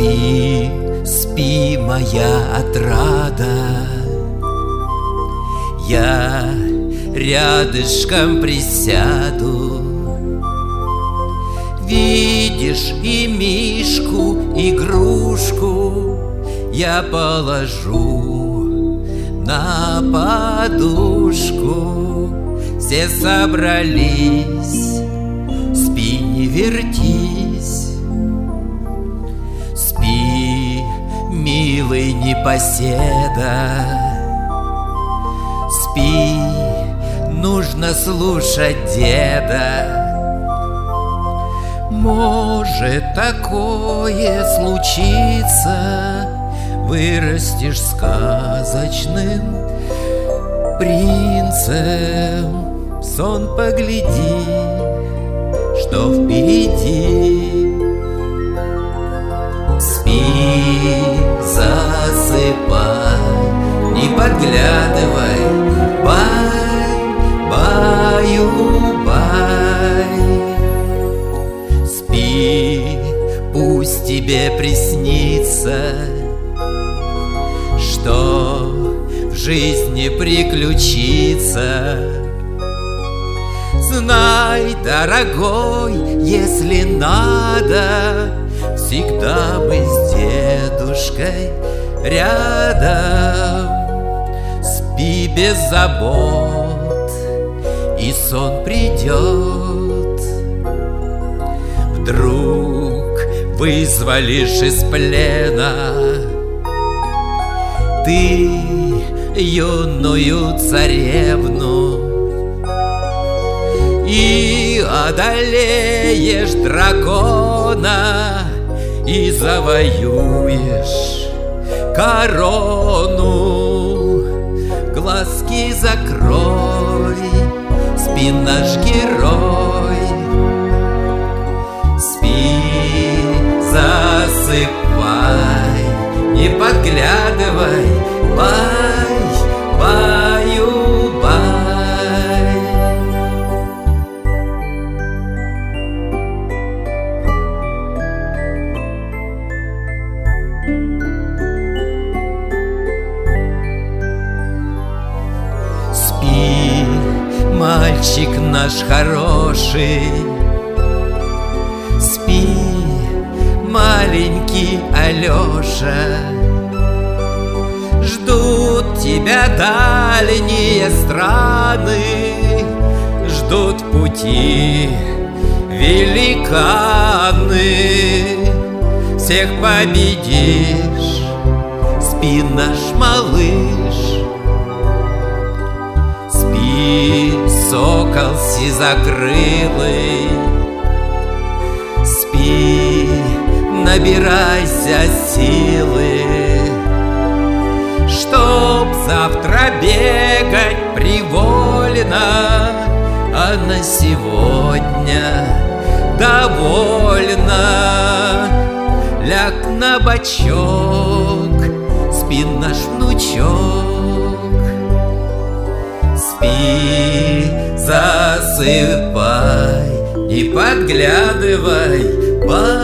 Спи, спи, моя отрада, я рядышком присяду. Видишь, и мишку, игрушку я положу на подушку. Все собрались, спи, не вертись. Спи, милый непоседа, спи, нужно слушать деда. Может такое случиться, вырастешь сказочным принцем. В сон погляди, что впереди. Спи, засыпай, не подглядывай, бай, баю-бай. Спи, пусть тебе приснится, что в жизни приключится. Знай, дорогой, если надо, всегда мы с дедушкой рядом. Спи без забот, и сон придет. Вдруг вызволишь из плена ты юную царевну и одолеешь дракона, и завоюешь корону. Глазки закрой, спи, наш герой. Спи, засыпай, не подглядывай, бай, баю-бай. Спи, мальчик наш хороший, спи, маленький Алеша. Ждут тебя дальние страны, ждут пути великаны. Всех победишь, спи, наш малыш. Спи, сокол сизокрылый, спи, набирайся силы, чтоб завтра бегать привольно, а на сегодня довольно. Ляг на бочок, спи, наш внучок. Спи, засыпай, не подглядывай,